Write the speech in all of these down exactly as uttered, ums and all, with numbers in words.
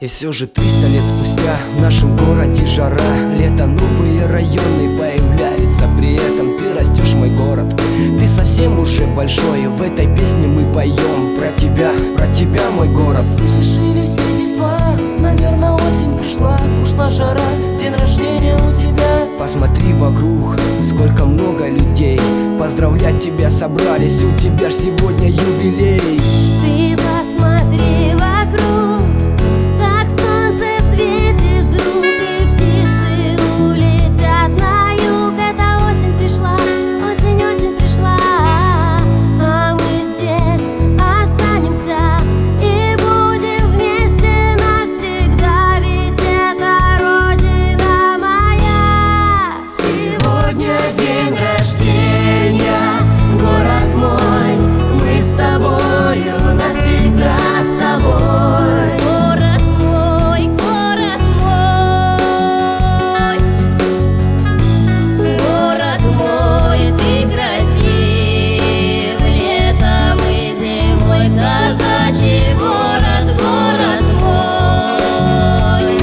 И все же триста лет спустя в нашем городе жара. Лето, новые районы появляются. При этом ты растешь, мой город. Ты совсем уже большой. В этой песне мы поем про тебя, про тебя, мой город. Слышишь, шелест листва, наверное, осень пришла. Ушла жара, день рождения у тебя. Посмотри вокруг, сколько много людей. Поздравлять тебя собрались, у тебя ж сегодня юбилей. Ты посмотри вокруг, как солнце светит вдруг, и птицы улетят на юг. Это осень пришла, осень, осень пришла, а мы здесь останемся и будем вместе навсегда, ведь это родина моя. Сегодня день рождения, город мой, мы с тобою навсегда с тобой. Город мой, город мой, город мой, ты красив летом и зимой, казачий город, город мой.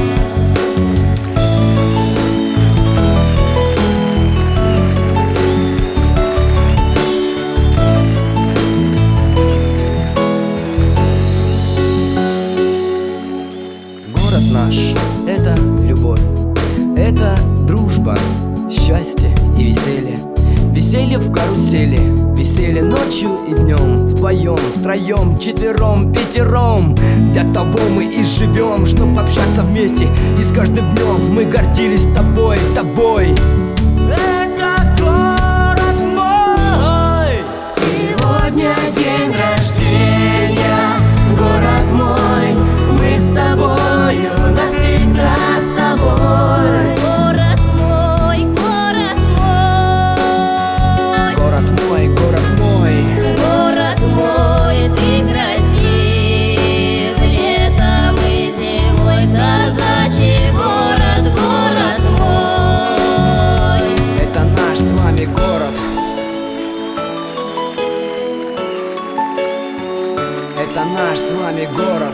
Город наш — это любовь, это дружба, счастье и веселье. Веселье в карусели, веселье ночью и днем, вдвоем, втроем, четвером, пятером. Для того мы и живем, чтоб общаться вместе. И с каждым днем мы гордились тобой, тобой. Это город мой. Сегодня день рождения, город мой, мы с тобою навсегда с тобой. Город мой, город мой, Город мой, город мой. город мой, ты красив летом и зимой, казачий город, город мой. Это наш с вами город. Это наш с вами город.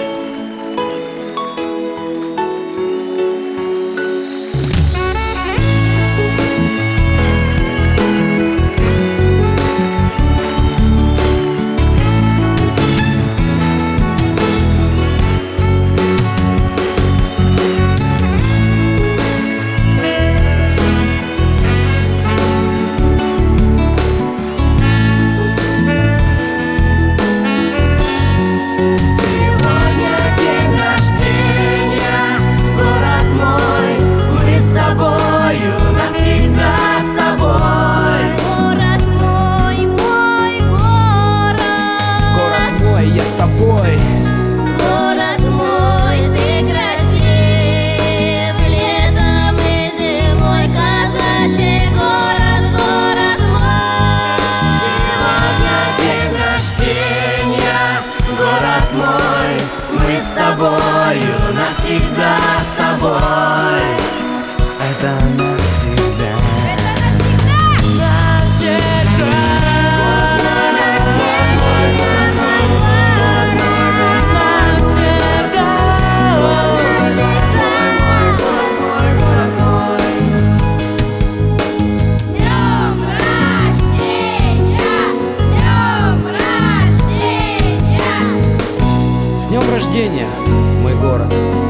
Сегодня день рождения, город мой, мы с тобою навсегда с тобой. Город мой, мой город. Город мой, я с тобой. Город мой, ты красив летом и зимой, казачий город, город мой. Сегодня день рождения, город мой, мы с тобою навсегда с тобой. Это навсегда. Это С днем рождения, мой город.